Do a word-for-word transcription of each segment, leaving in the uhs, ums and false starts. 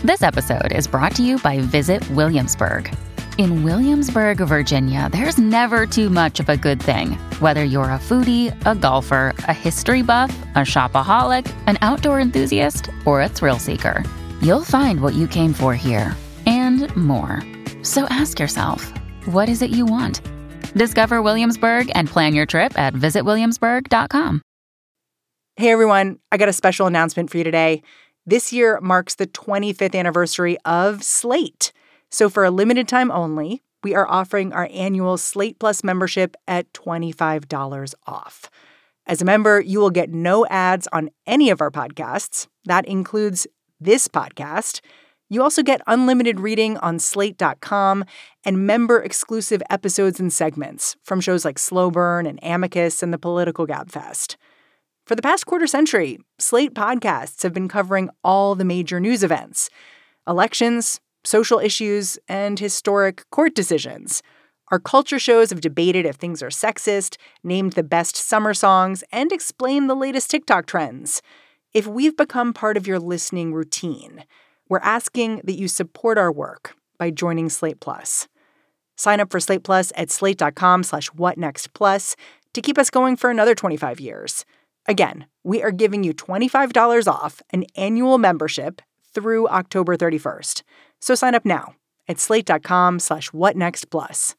This episode is brought to you by Visit Williamsburg. In Williamsburg, Virginia, there's never too much of a good thing. Whether you're a foodie, a golfer, a history buff, a shopaholic, an outdoor enthusiast, or a thrill seeker, you'll find what you came for here and more. So ask yourself, what is it you want? Discover Williamsburg and plan your trip at visit williamsburg dot com. Hey everyone, I got a special announcement for you today. This year marks the twenty-fifth anniversary of Slate. So for a limited time only, we are offering our annual Slate Plus membership at twenty-five dollars off. As a member, you will get no ads on any of our podcasts. That includes this podcast. You also get unlimited reading on slate dot com and member-exclusive episodes and segments from shows like Slow Burn and Amicus and the Political Gabfest. For the past quarter century, Slate podcasts have been covering all the major news events, elections, social issues, and historic court decisions. Our culture shows have debated if things are sexist, named the best summer songs, and explained the latest TikTok trends. If we've become part of your listening routine, we're asking that you support our work by joining Slate Plus. Sign up for Slate Plus at slate dot com slash whatnextplus to keep us going for another twenty-five years. Again, we are giving you twenty-five dollars off an annual membership through October thirty-first. So sign up now at slate dot com slash whatnextplus.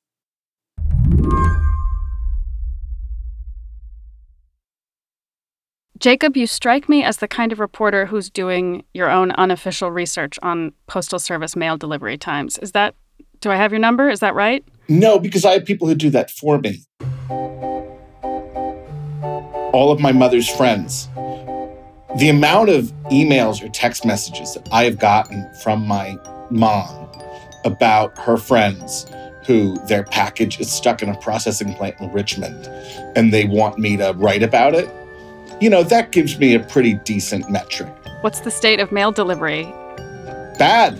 Jacob, you strike me as the kind of reporter who's doing your own unofficial research on Postal Service mail delivery times. Is that, do I have your number? Is that right? No, because I have people who do that for me. All of my mother's friends. The amount of emails or text messages that I have gotten from my mom about her friends who their package is stuck in a processing plant in Richmond and they want me to write about it, you know, that gives me a pretty decent metric. What's the state of mail delivery? Bad.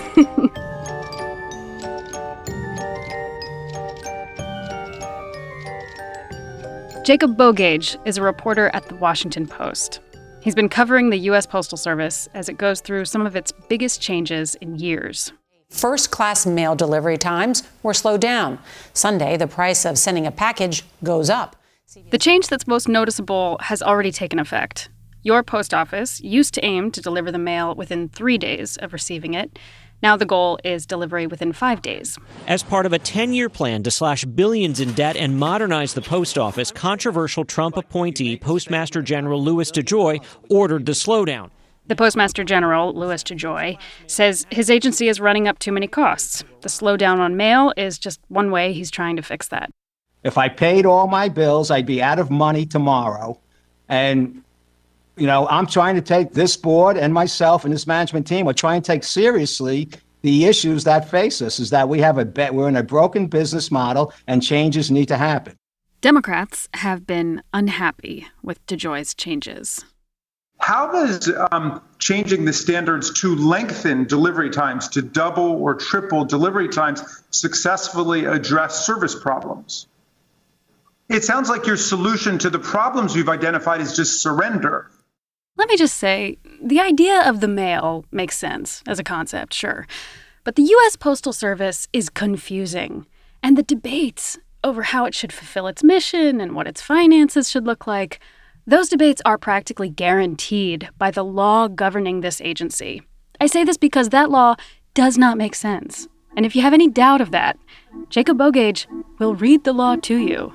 Jacob Bogage is a reporter at The Washington Post. He's been covering the U S Postal Service as it goes through some of its biggest changes in years. First-class mail delivery times were slowed down. Sunday, the price of sending a package goes up. The change that's most noticeable has already taken effect. Your post office used to aim to deliver the mail within three days of receiving it. Now the goal is delivery within five days. As part of a ten-year plan to slash billions in debt and modernize the post office, controversial Trump appointee Postmaster General Louis DeJoy ordered the slowdown. The Postmaster General, Louis DeJoy, says his agency is running up too many costs. The slowdown on mail is just one way he's trying to fix that. If I paid all my bills, I'd be out of money tomorrow. And, you know, I'm trying to take this board and myself and this management team, we're trying to take seriously the issues that face us, is that we have a bet we're in a broken business model and changes need to happen. Democrats have been unhappy with DeJoy's changes. How does um, changing the standards to lengthen delivery times, to double or triple delivery times, successfully address service problems? It sounds like your solution to the problems you've identified is just surrender. Let me just say, the idea of the mail makes sense as a concept, sure. But the U S Postal Service is confusing. And the debates over how it should fulfill its mission and what its finances should look like, those debates are practically guaranteed by the law governing this agency. I say this because that law does not make sense. And if you have any doubt of that, Jacob Bogage will read the law to you.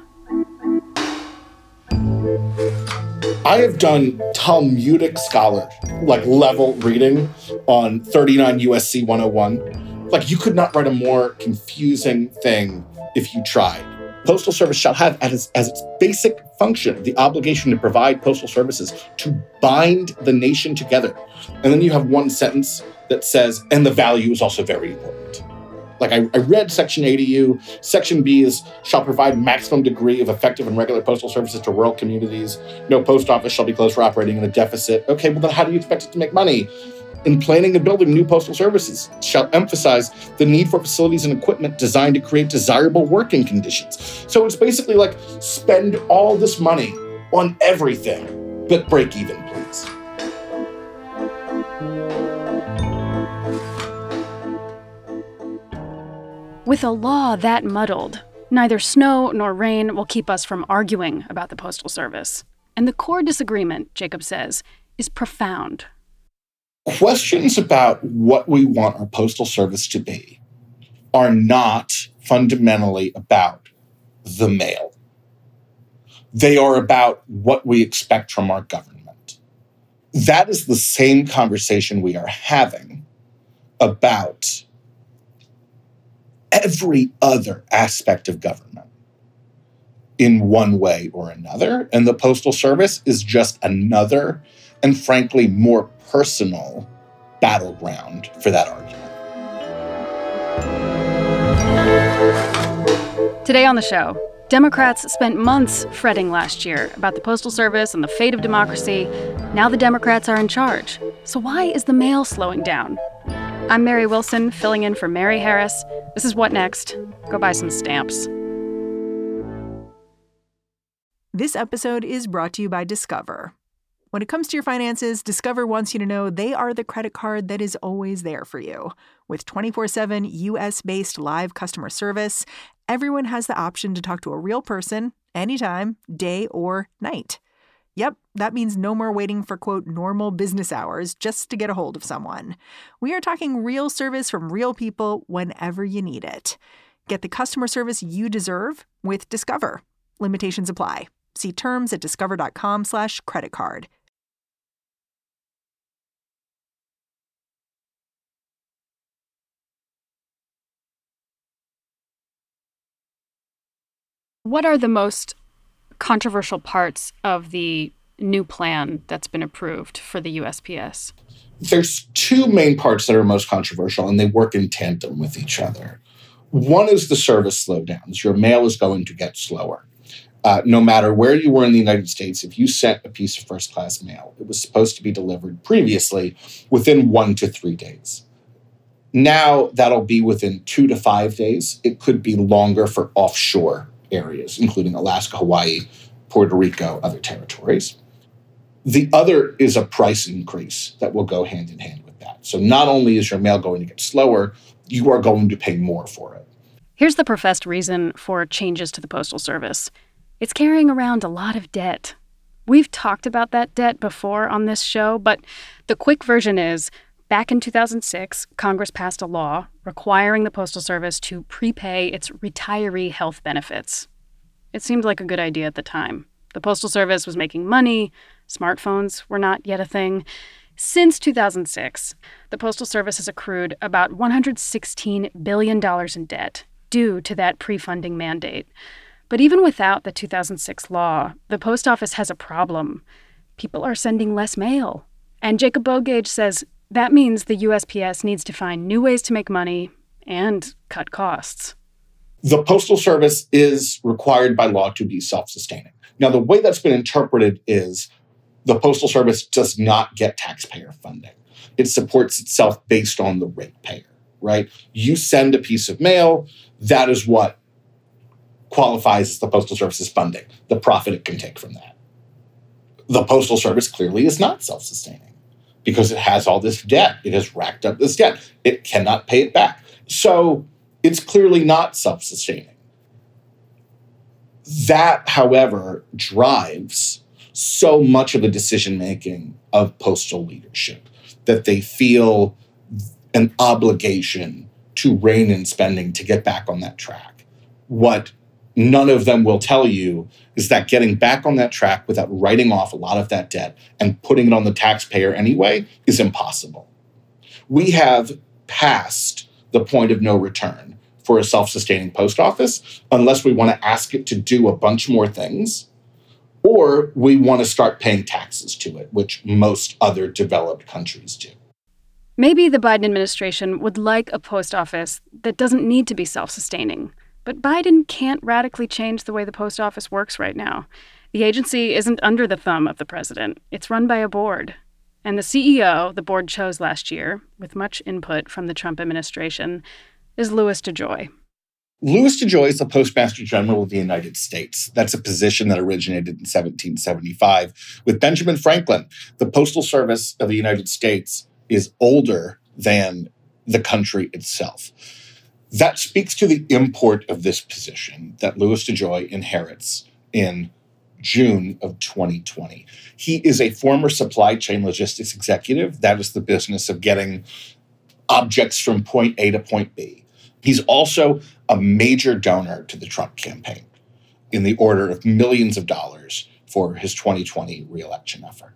I have done Talmudic scholar, like level reading on thirty-nine U S C one oh one. Like, you could not write a more confusing thing if you tried. Postal Service shall have as its, as its basic function the obligation to provide postal services to bind the nation together. And then you have one sentence that says, and the value is also very important. Like, I, I read Section A to you. Section B is, shall provide maximum degree of effective and regular postal services to rural communities. No post office shall be closed for operating in a deficit. Okay, well then how do you expect it to make money? In planning and building new postal services, shall emphasize the need for facilities and equipment designed to create desirable working conditions. So it's basically like, spend all this money on everything, but break even, please. With a law that muddled, neither snow nor rain will keep us from arguing about the Postal Service. And the core disagreement, Jacob says, is profound. Questions about what we want our Postal Service to be are not fundamentally about the mail. They are about what we expect from our government. That is the same conversation we are having about every other aspect of government in one way or another. And the Postal Service is just another and frankly more personal battleground for that argument. Today on the show, Democrats spent months fretting last year about the Postal Service and the fate of democracy. Now the Democrats are in charge. So why is the mail slowing down? I'm Mary Wilson, filling in for Mary Harris. This is What Next? Go buy some stamps. This episode is brought to you by Discover. When it comes to your finances, Discover wants you to know they are the credit card that is always there for you. With twenty-four seven U S-based live customer service, everyone has the option to talk to a real person anytime, day or night. Yep, that means no more waiting for, quote, normal business hours just to get a hold of someone. We are talking real service from real people whenever you need it. Get the customer service you deserve with Discover. Limitations apply. See terms at discover.com slash credit card. What are the most controversial parts of the new plan that's been approved for the U S P S? There's two main parts that are most controversial, and they work in tandem with each other. One is the service slowdowns. Your mail is going to get slower. Uh, no matter where you were in the United States, if you sent a piece of first-class mail, it was supposed to be delivered previously within one to three days. Now that'll be within two to five days. It could be longer for offshore areas, including Alaska, Hawaii, Puerto Rico, other territories. The other is a price increase that will go hand in hand with that. So not only is your mail going to get slower, you are going to pay more for it. Here's the professed reason for changes to the Postal Service. It's carrying around a lot of debt. We've talked about that debt before on this show, but the quick version is, back in two thousand six, Congress passed a law requiring the Postal Service to prepay its retiree health benefits. It seemed like a good idea at the time. The Postal Service was making money. Smartphones were not yet a thing. Since two thousand six, the Postal Service has accrued about one hundred sixteen billion dollars in debt due to that pre-funding mandate. But even without the two thousand six law, the post office has a problem. People are sending less mail. And Jacob Bogage says that means the U S P S needs to find new ways to make money and cut costs. The Postal Service is required by law to be self-sustaining. Now, the way that's been interpreted is the Postal Service does not get taxpayer funding. It supports itself based on the ratepayer, right? You send a piece of mail, that is what qualifies as the Postal Service's funding, the profit it can take from that. The Postal Service clearly is not self-sustaining because it has all this debt. It has racked up this debt. It cannot pay it back. So it's clearly not self-sustaining. That, however, drives so much of the decision-making of postal leadership that they feel an obligation to rein in spending to get back on that track. What none of them will tell you is that getting back on that track without writing off a lot of that debt and putting it on the taxpayer anyway is impossible. We have passed the point of no return for a self-sustaining post office unless we want to ask it to do a bunch more things or we want to start paying taxes to it, which most other developed countries do. Maybe the Biden administration would like a post office that doesn't need to be self-sustaining. But Biden can't radically change the way the post office works right now. The agency isn't under the thumb of the president. It's run by a board. And the C E O the board chose last year, with much input from the Trump administration, is Louis DeJoy. Louis DeJoy is the Postmaster General of the United States. That's a position that originated in seventeen seventy-five with Benjamin Franklin. The Postal Service of the United States is older than the country itself. That speaks to the import of this position that Louis DeJoy inherits in June of twenty twenty. He is a former supply chain logistics executive. That is the business of getting objects from point A to point B. He's also a major donor to the Trump campaign in the order of millions of dollars for his twenty twenty reelection effort.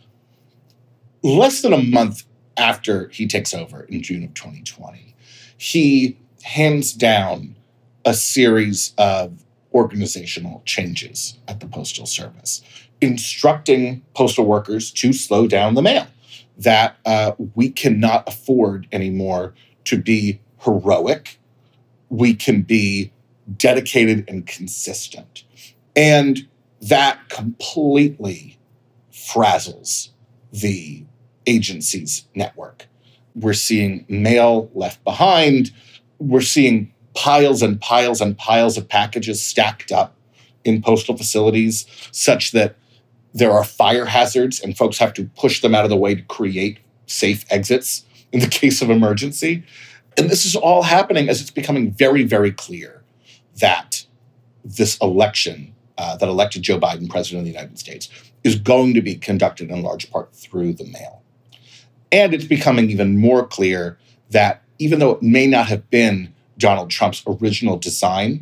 Less than a month after he takes over in June of twenty twenty, he hands down a series of organizational changes at the Postal Service, instructing postal workers to slow down the mail, that uh, we cannot afford anymore to be heroic. We can be dedicated and consistent. And that completely frazzles the agency's network. We're seeing mail left behind. We're seeing piles and piles and piles of packages stacked up in postal facilities such that there are fire hazards and folks have to push them out of the way to create safe exits in the case of emergency. And this is all happening as it's becoming very, very clear that this election uh, that elected Joe Biden president of the United States is going to be conducted in large part through the mail. And it's becoming even more clear that even though it may not have been Donald Trump's original design,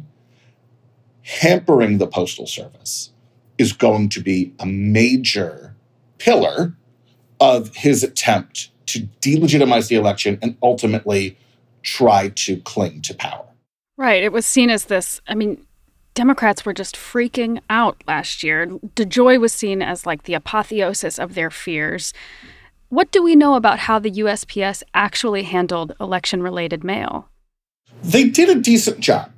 hampering the Postal Service is going to be a major pillar of his attempt to delegitimize the election and ultimately try to cling to power. Right. It was seen as this, I mean, Democrats were just freaking out last year. DeJoy was seen as like the apotheosis of their fears. What do we know about how the U S P S actually handled election-related mail? They did a decent job.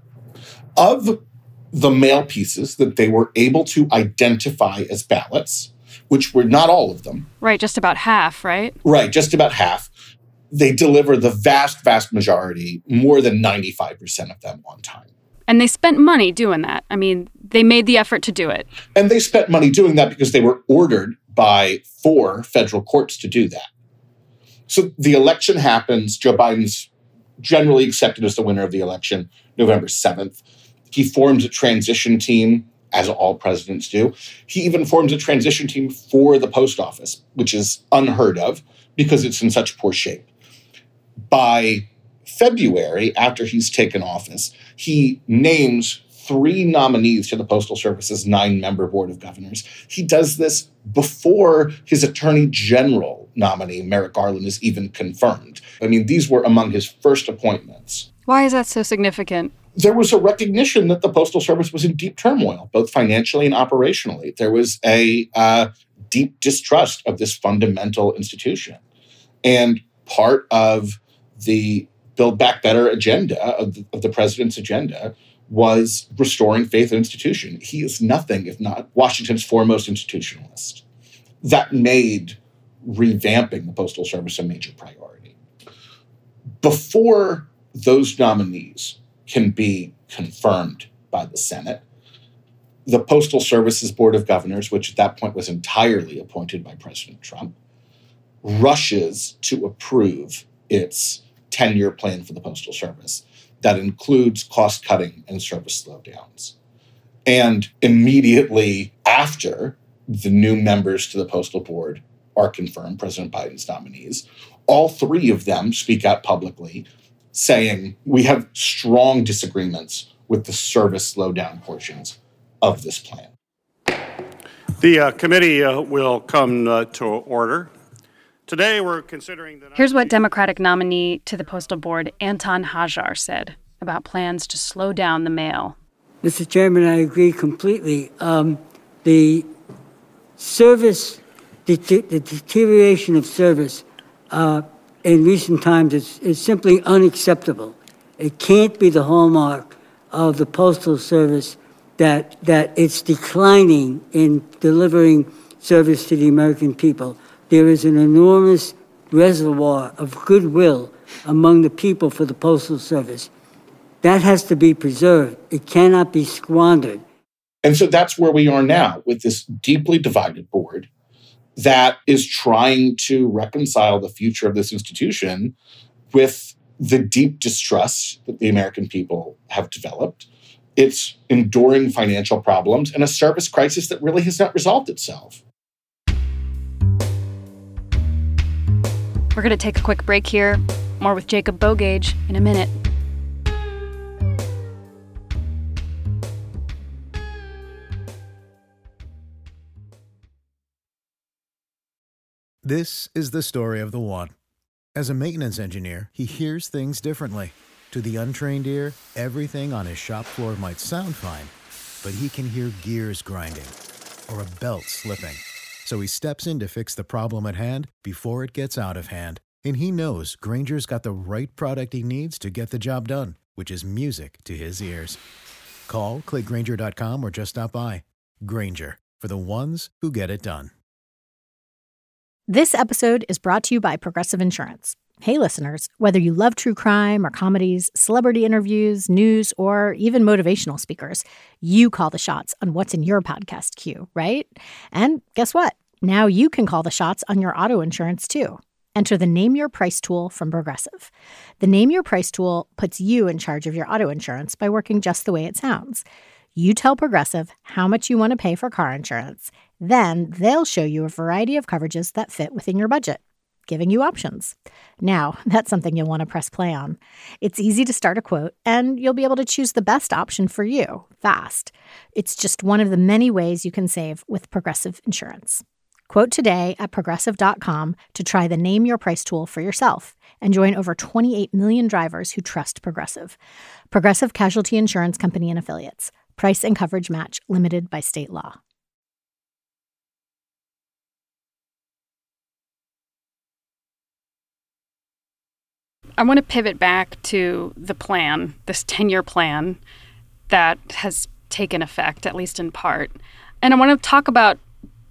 Of the mail pieces that they were able to identify as ballots, which were not all of them. Right, just about half, right? Right, just about half. They deliver the vast, vast majority, more than ninety-five percent of them on time. And they spent money doing that. I mean, they made the effort to do it. And they spent money doing that because they were ordered by four federal courts to do that. So the election happens. Joe Biden's generally accepted as the winner of the election, November seventh. He forms a transition team, as all presidents do. He even forms a transition team for the post office, which is unheard of because it's in such poor shape. By February, after he's taken office, he names three nominees to the Postal Service's nine-member board of governors. He does this before his attorney general nominee, Merrick Garland, is even confirmed. I mean, these were among his first appointments. Why is that so significant? There was a recognition that the Postal Service was in deep turmoil, both financially and operationally. There was a uh, deep distrust of this fundamental institution. And part of the Build Back Better agenda, of the, of the president's agenda, was restoring faith in institution. He is nothing if not Washington's foremost institutionalist. That made revamping the Postal Service a major priority. Before those nominees can be confirmed by the Senate, the Postal Service's Board of Governors, which at that point was entirely appointed by President Trump, rushes to approve its ten-year plan for the Postal Service that includes cost-cutting and service slowdowns. And immediately after the new members to the Postal Board are confirmed, President Biden's nominees, all three of them speak out publicly saying, we have strong disagreements with the service slowdown portions of this plan. The uh, committee uh, will come uh, to order. Today we're considering... the. Here's what Democratic nominee to the Postal Board, Anton Hajar, said about plans to slow down the mail. Mister Chairman, I agree completely. Um, the service, the, the deterioration of service uh, in recent times is, is simply unacceptable. It can't be the hallmark of the Postal Service that that it's declining in delivering service to the American people. There is an enormous reservoir of goodwill among the people for the Postal Service. That has to be preserved. It cannot be squandered. And so that's where we are now with this deeply divided board that is trying to reconcile the future of this institution with the deep distrust that the American people have developed. It's enduring financial problems and a service crisis that really has not resolved itself. We're going to take a quick break here. More with Jacob Bogage in a minute. This is the story of the one. As a maintenance engineer, he hears things differently. To the untrained ear, everything on his shop floor might sound fine, but he can hear gears grinding or a belt slipping. So he steps in to fix the problem at hand before it gets out of hand. And he knows Grainger's got the right product he needs to get the job done, which is music to his ears. Call, click Grainger dot com, or just stop by. Grainger, for the ones who get it done. This episode is brought to you by Progressive Insurance. Hey, listeners, whether you love true crime or comedies, celebrity interviews, news, or even motivational speakers, you call the shots on what's in your podcast queue, right? And guess what? Now you can call the shots on your auto insurance, too. Enter the Name Your Price tool from Progressive. The Name Your Price tool puts you in charge of your auto insurance by working just the way it sounds. You tell Progressive how much you want to pay for car insurance. Then they'll show you a variety of coverages that fit within your budget, giving you options. Now, that's something you'll want to press play on. It's easy to start a quote, and you'll be able to choose the best option for you fast. It's just one of the many ways you can save with Progressive Insurance. Quote today at progressive dot com to try the Name Your Price tool for yourself and join over twenty-eight million drivers who trust Progressive. Progressive Casualty Insurance Company and Affiliates. Price and coverage match limited by state law. I want to pivot back to the plan, this ten-year plan that has taken effect, at least in part. And I want to talk about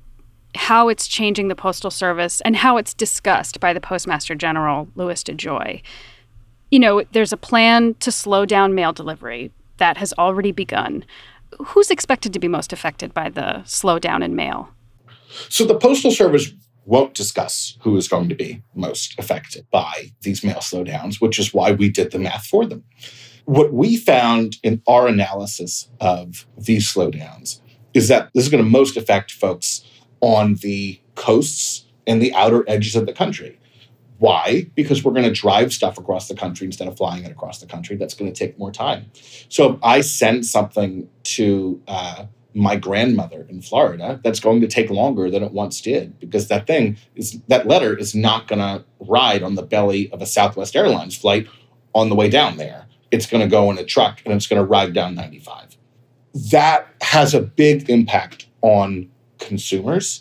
how it's changing the Postal Service and how it's discussed by the Postmaster General, Louis DeJoy. You know, there's a plan to slow down mail delivery that has already begun. Who's expected to be most affected by the slowdown in mail? So the Postal Service won't discuss who is going to be most affected by these mail slowdowns, which is why we did the math for them. What we found in our analysis of these slowdowns is that this is going to most affect folks on the coasts and the outer edges of the country. Why? Because we're going to drive stuff across the country instead of flying it across the country. That's going to take more time. So if I send something to uh, my grandmother in Florida, that's going to take longer than it once did, because that thing is, that letter is not going to ride on the belly of a Southwest Airlines flight on the way down there. It's going to go in a truck and it's going to ride down ninety-five. That has a big impact on consumers,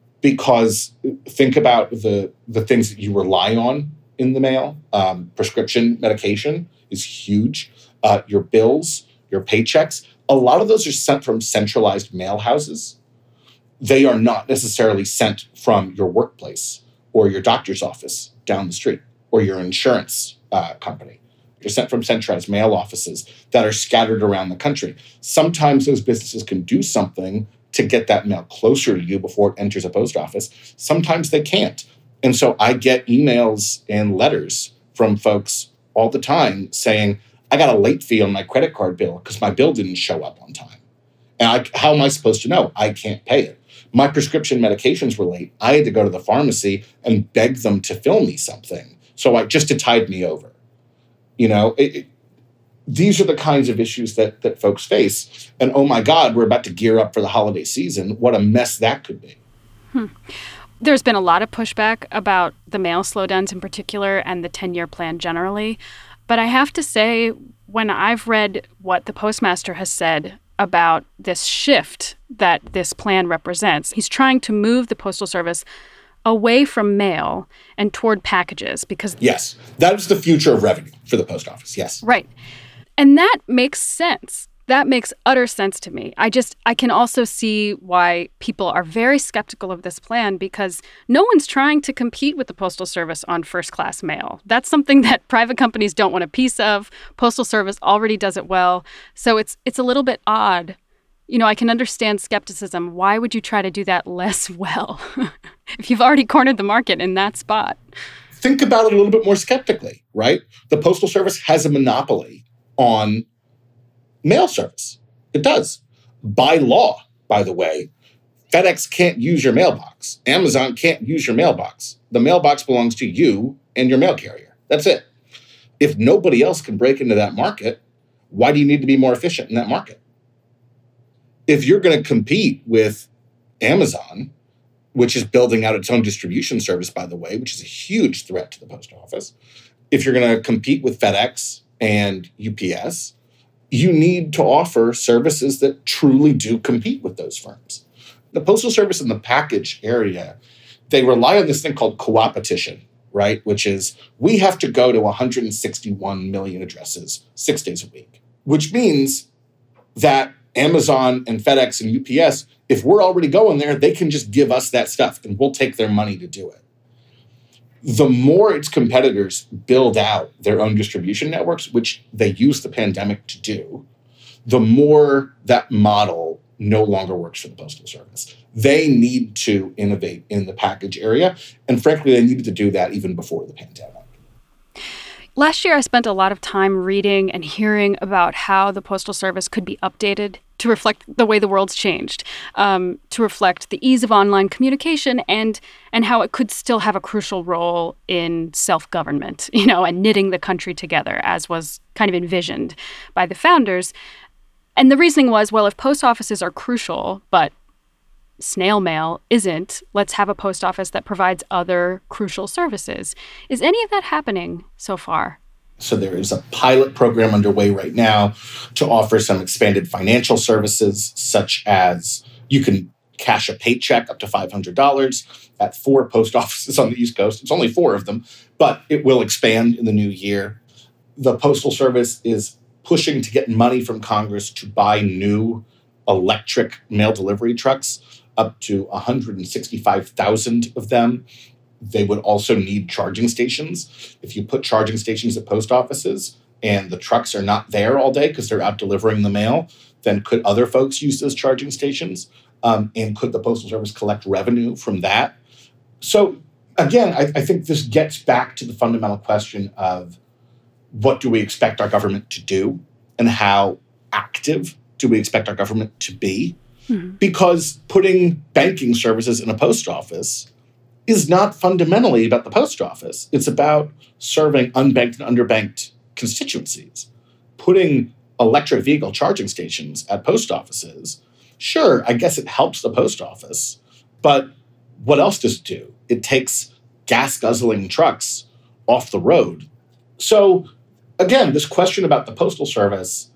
because think about the, the things that you rely on in the mail. Um, prescription medication is huge. Uh, your bills, your paychecks, a lot of those are sent from centralized mail houses. They are not necessarily sent from your workplace or your doctor's office down the street or your insurance uh, company. They're sent from centralized mail offices that are scattered around the country. Sometimes those businesses can do something to get that mail closer to you before it enters a post office. Sometimes they can't. And so I get emails and letters from folks all the time saying, I got a late fee on my credit card bill because my bill didn't show up on time. And I, how am I supposed to know? I can't pay it. My prescription medications were late. I had to go to the pharmacy and beg them to fill me something. So I just to tide me over. You know, it, it, these are the kinds of issues that that folks face. And oh my God, we're about to gear up for the holiday season. What a mess that could be. Hmm. There's been a lot of pushback about the mail slowdowns in particular and the ten-year plan generally. But I have to say, when I've read what the postmaster has said about this shift that this plan represents, he's trying to move the Postal Service away from mail and toward packages because... Yes, that is the future of revenue for the post office, yes. Right. And that makes sense. That makes utter sense to me. I just, I can also see why people are very skeptical of this plan because no one's trying to compete with the Postal Service on first-class mail. That's something that private companies don't want a piece of. Postal Service already does it well. So it's it's a little bit odd. You know, I can understand skepticism. Why would you try to do that less well if you've already cornered the market in that spot? Think about it a little bit more skeptically, right? The Postal Service has a monopoly on mail service. It does. By law, by the way, FedEx can't use your mailbox. Amazon can't use your mailbox. The mailbox belongs to you and your mail carrier. That's it. If nobody else can break into that market, why do you need to be more efficient in that market? If you're going to compete with Amazon, which is building out its own distribution service, by the way, which is a huge threat to the post office, if you're going to compete with FedEx and U P S, you need to offer services that truly do compete with those firms. The Postal Service in the package area, they rely on this thing called co-opetition, right? Which is we have to go to one hundred sixty-one million addresses six days a week, which means that Amazon and FedEx and U P S, if we're already going there, they can just give us that stuff and we'll take their money to do it. The more its competitors build out their own distribution networks, which they use the pandemic to do, the more that model no longer works for the Postal Service. They need to innovate in the package area. And frankly, they needed to do that even before the pandemic. Last year, I spent a lot of time reading and hearing about how the Postal Service could be updated to reflect the way the world's changed, um, to reflect the ease of online communication and and how it could still have a crucial role in self-government, you know, and knitting the country together, as was kind of envisioned by the founders. And the reasoning was, well, if post offices are crucial, but snail mail isn't, let's have a post office that provides other crucial services. Is any of that happening so far? So there is a pilot program underway right now to offer some expanded financial services, such as you can cash a paycheck up to five hundred dollars at four post offices on the East Coast. It's only four of them, but it will expand in the new year. The Postal Service is pushing to get money from Congress to buy new electric mail delivery trucks, up to one hundred sixty-five thousand of them. They would also need charging stations. If you put charging stations at post offices and the trucks are not there all day because they're out delivering the mail, then could other folks use those charging stations? Um, and could the Postal Service collect revenue from that? So again, I, I think this gets back to the fundamental question of what do we expect our government to do and how active do we expect our government to be? Mm-hmm. Because putting banking services in a post office is not fundamentally about the post office. It's about serving unbanked and underbanked constituencies. Putting electric vehicle charging stations at post offices, sure, I guess it helps the post office, but what else does it do? It takes gas-guzzling trucks off the road. So again, this question about the Postal Service,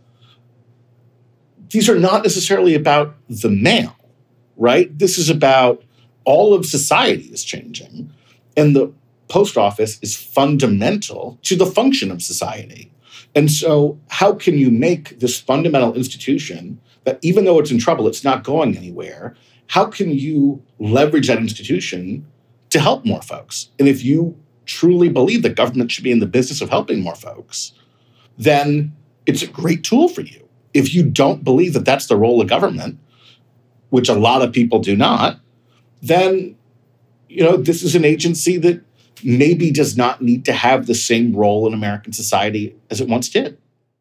these are not necessarily about the mail, right? This is about all of society is changing, and the post office is fundamental to the function of society. And so how can you make this fundamental institution that even though it's in trouble, it's not going anywhere, how can you leverage that institution to help more folks? And if you truly believe that government should be in the business of helping more folks, then it's a great tool for you. If you don't believe that that's the role of government, which a lot of people do not, then, you know, this is an agency that maybe does not need to have the same role in American society as it once did.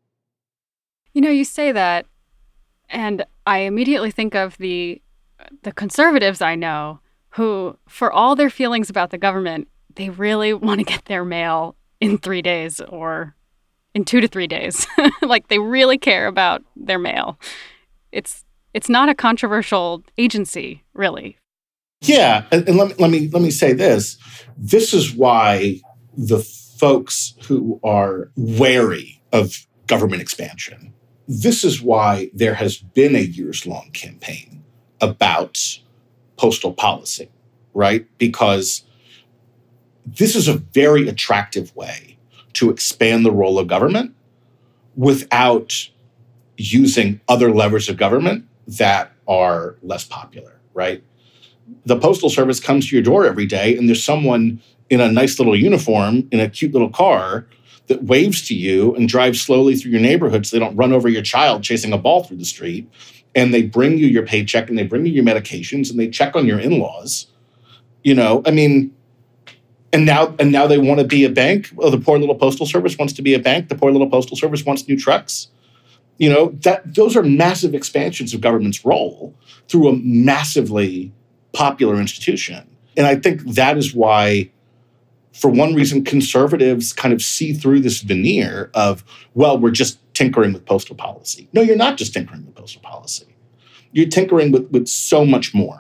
You know, you say that, and I immediately think of the the conservatives I know who, for all their feelings about the government, they really want to get their mail in three days or in two to three days. Like, they really care about their mail. It's it's not a controversial agency, really. Yeah, and, and let me let me let me say this. This is why the folks who are wary of government expansion, this is why there has been a years-long campaign about postal policy, right? Because this is a very attractive way to expand the role of government without using other levers of government that are less popular, right? The Postal Service comes to your door every day and there's someone in a nice little uniform in a cute little car that waves to you and drives slowly through your neighborhood so they don't run over your child chasing a ball through the street. And they bring you your paycheck and they bring you your medications and they check on your in-laws. You know, I mean, And now, and now they want to be a bank. Oh, the poor little postal service wants to be a bank. The poor little postal service wants new trucks. You know, that those are massive expansions of government's role through a massively popular institution. And I think that is why, for one reason, conservatives kind of see through this veneer of, well, we're just tinkering with postal policy. No, you're not just tinkering with postal policy. You're tinkering with, with so much more.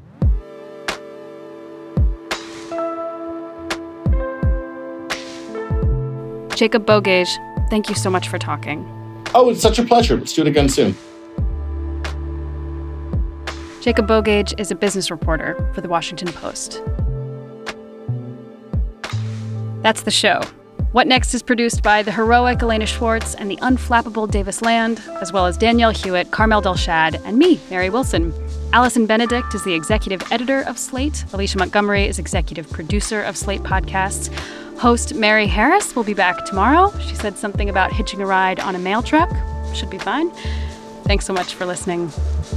Jacob Bogage, thank you so much for talking. Oh, it's such a pleasure. Let's do it again soon. Jacob Bogage is a business reporter for The Washington Post. That's the show. What Next is produced by the heroic Elena Schwartz and the unflappable Davis Land, as well as Danielle Hewitt, Carmel Delshad, and me, Mary Wilson. Allison Benedict is the executive editor of Slate. Alicia Montgomery is executive producer of Slate Podcasts. Host Mary Harris will be back tomorrow. She said something about hitching a ride on a mail truck. Should be fine. Thanks so much for listening.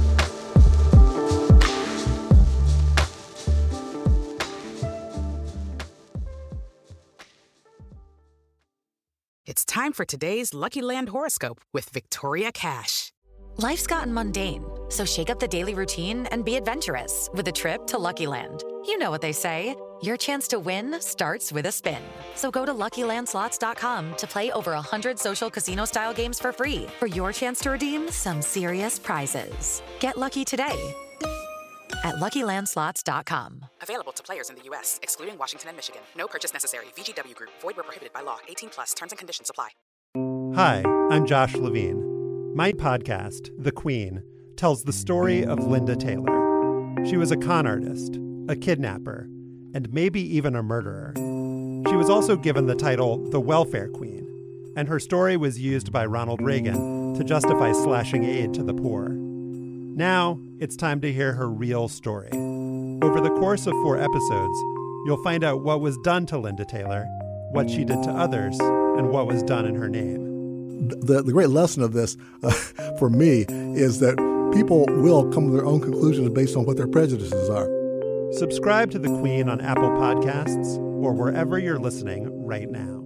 It's time for today's Lucky Land horoscope with Victoria Cash. Life's gotten mundane, so shake up the daily routine and be adventurous with a trip to Lucky Land. You know what they say. Your chance to win starts with a spin. So go to Lucky Land Slots dot com to play over one hundred social casino-style games for free for your chance to redeem some serious prizes. Get lucky today at Lucky Land Slots dot com. Available to players in the U S, excluding Washington and Michigan. No purchase necessary. V G W Group. Void where prohibited by law. eighteen plus. Terms and conditions apply. Hi, I'm Josh Levine. My podcast, The Queen, tells the story of Linda Taylor. She was a con artist, a kidnapper, and maybe even a murderer. She was also given the title the Welfare Queen, and her story was used by Ronald Reagan to justify slashing aid to the poor. Now, it's time to hear her real story. Over the course of four episodes, you'll find out what was done to Linda Taylor, what she did to others, and what was done in her name. The, the great lesson of this, uh, for me, is that people will come to their own conclusions based on what their prejudices are. Subscribe to The Queen on Apple Podcasts or wherever you're listening right now.